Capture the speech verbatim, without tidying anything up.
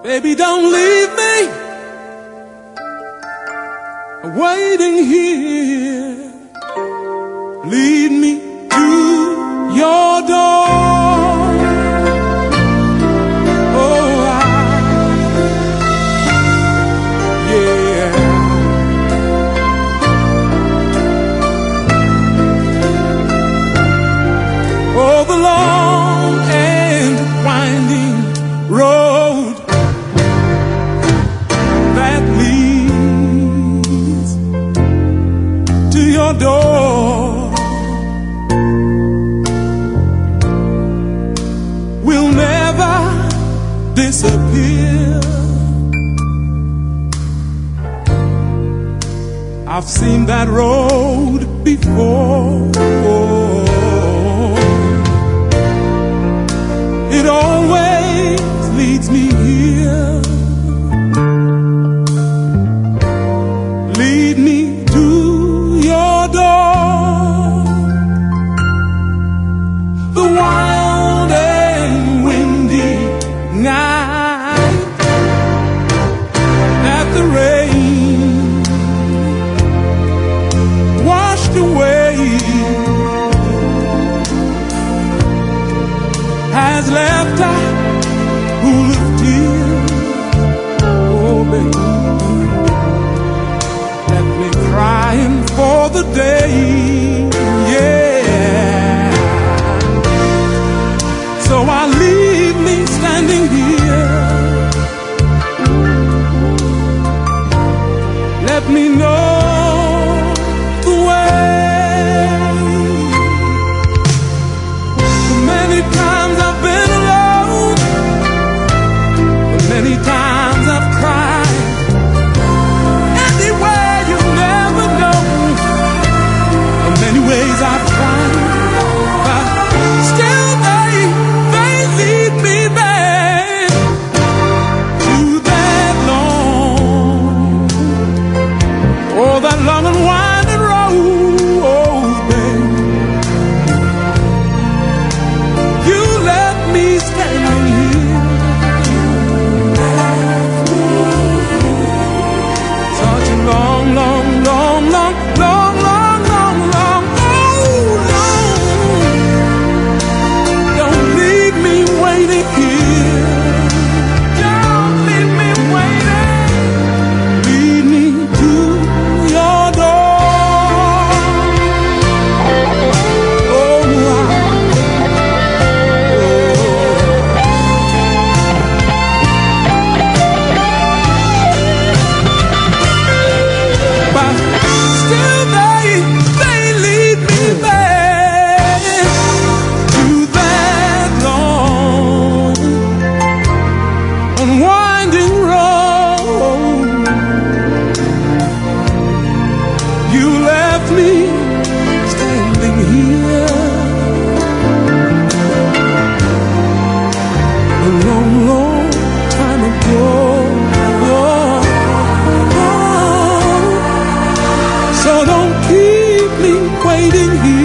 Baby, don't leave me waiting here. Lead me to your door. Oh, I, yeah. Oh, the long and winding road that leads to your door will never disappear. I've seen that road before. It always leads me here. Lead me to your door. The wild and windy night that the rain washed away has left a pool of tears. Oh, baby, left me crying for the day. Yeah. So I leave me standing here. Let me know the way. So many times I've been alone, many times I've cried. Anywhere you never know. In many ways I've tried, but still they, they lead me back to that long, oh, that long and winding road, babe. You left me standing here. Such a long, long, long, long, long, long, long, long, oh, long. Don't leave me waiting here. Don't leave me waiting. Lead me to your door. Oh, I, but still they, they lead me back to that long and winding road. You left me standing here a long, long time ago. So don't keep me waiting here.